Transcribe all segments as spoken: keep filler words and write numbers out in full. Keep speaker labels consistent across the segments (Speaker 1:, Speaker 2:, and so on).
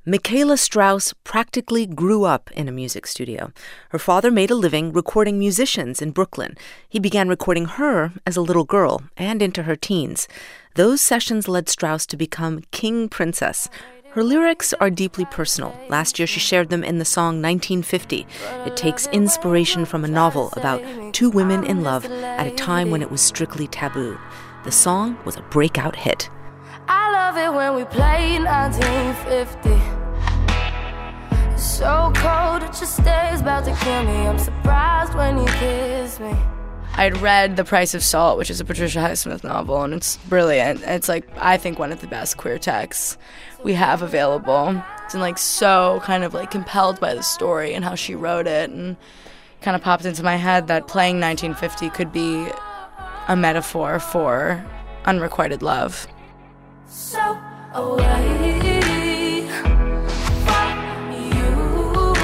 Speaker 1: Michaela Strauss practically grew up in a music studio. Her father made a living recording musicians in Brooklyn. He began recording her as a little girl and into her teens. Those sessions led Strauss to become King Princess. Her lyrics are deeply personal. Last year she shared them in the song nineteen fifty. It takes inspiration from a novel about two women in love at a time when it was strictly taboo. The song was a breakout hit.
Speaker 2: I love it when we play nineteen fifty. It's so cold, it just stays about to kill me. I'm surprised when you kiss me.
Speaker 3: I'd read The Price of Salt, which is a Patricia Highsmith novel, and it's brilliant. It's like, I think, one of the best queer texts we have available. And like so kind of like compelled by the story and how she wrote it, and kind of popped into my head that playing nineteen fifty could be a metaphor for unrequited love.
Speaker 2: So away from you,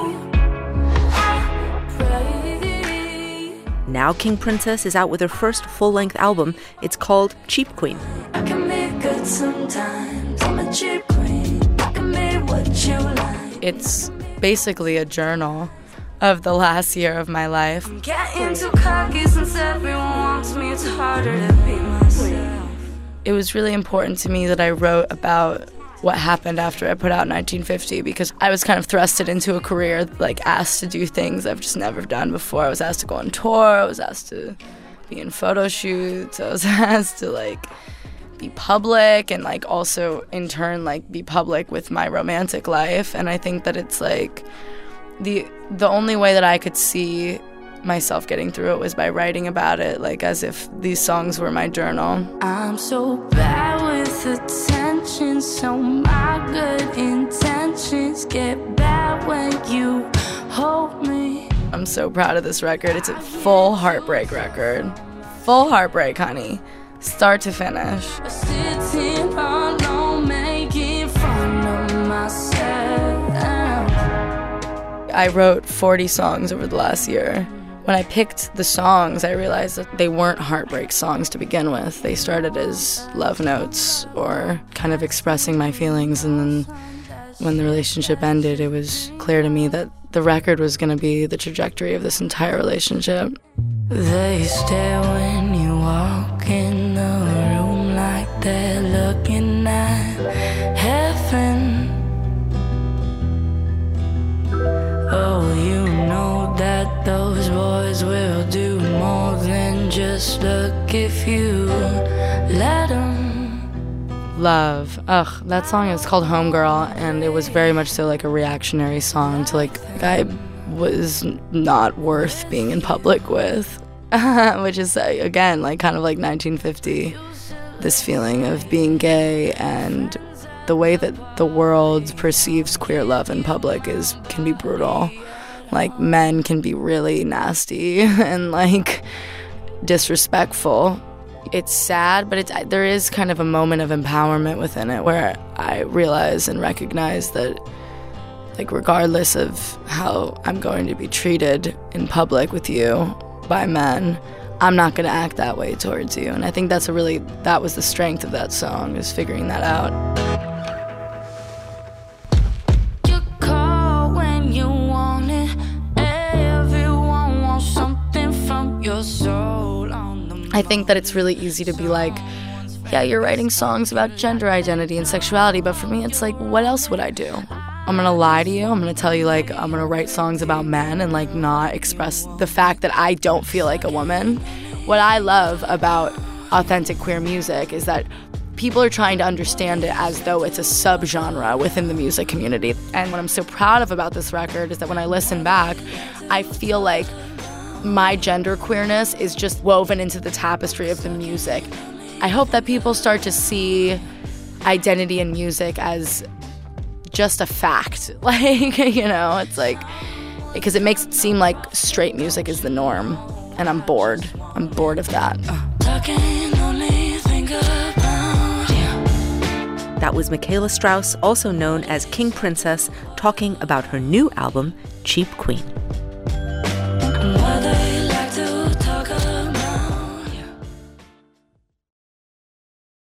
Speaker 2: I pray.
Speaker 1: Now King Princess is out with her first full-length album. It's called Cheap Queen.
Speaker 2: I can be good sometimes. I'm a cheap queen. I can be what you like.
Speaker 3: It's basically a journal of the last year of my life.
Speaker 2: I'm getting too cocky since everyone wants me. It's harder to be myself.
Speaker 3: It was really important to me that I wrote about what happened after I put out nineteen fifty, because I was kind of thrusted into a career, like asked to do things I've just never done before. I was asked to go on tour, I was asked to be in photo shoots, I was asked to like be public and like also in turn like be public with my romantic life. And I think that it's like the the only way that I could see myself getting through it was by writing about it, like as if these songs were my journal.
Speaker 2: I'm so bad with attention, so my good intentions get bad when you hold me.
Speaker 3: I'm so proud of this record. It's a full heartbreak record. Full heartbreak, honey. Start to finish.
Speaker 2: Sitting alone, making fun of myself.
Speaker 3: I wrote forty songs over the last year. When I picked the songs, I realized that they weren't heartbreak songs to begin with. They started as love notes or kind of expressing my feelings. And then when the relationship ended, it was clear to me that the record was going to be the trajectory of this entire relationship.
Speaker 2: They stare when you walk in the room like they're looking at heaven. Oh, you know that those boys will do more than just look if you let them.
Speaker 3: Love. Ugh, that song is called Homegirl, and it was very much so like a reactionary song to like a guy was not worth being in public with, which is, again, like kind of like nineteen fifty, this feeling of being gay and the way that the world perceives queer love in public is can be brutal. Like, men can be really nasty and like disrespectful. It's sad, but it's there is kind of a moment of empowerment within it where I realize and recognize that, like, regardless of how I'm going to be treated in public with you by men, I'm not going to act that way towards you. And I think that's a really that was the strength of that song, is figuring that out. I think that it's really easy to be like, yeah, you're writing songs about gender identity and sexuality, but for me it's like, what else would I do? I'm gonna lie to you, I'm gonna tell you like I'm gonna write songs about men and like not express the fact that I don't feel like a woman. What I love about authentic queer music is that people are trying to understand it as though it's a subgenre within the music community. And what I'm so proud of about this record is that when I listen back, I feel like my gender queerness is just woven into the tapestry of the music. I hope that people start to see identity in music as just a fact. Like, you know, it's like, because it makes it seem like straight music is the norm. And I'm bored. I'm bored of that.
Speaker 1: That was Michaela Strauss, also known as King Princess, talking about her new album, Cheap Queen.